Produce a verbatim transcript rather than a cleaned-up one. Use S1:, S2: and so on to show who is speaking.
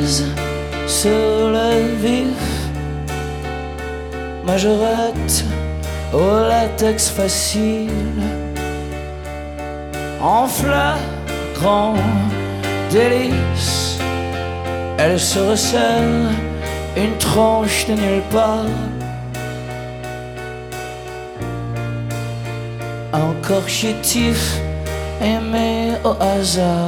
S1: mise sur le vif, majorette au latex facile, en flagrant délice, elle se resserre une tranche de nulle part. Encore chétif, aimé au hasard.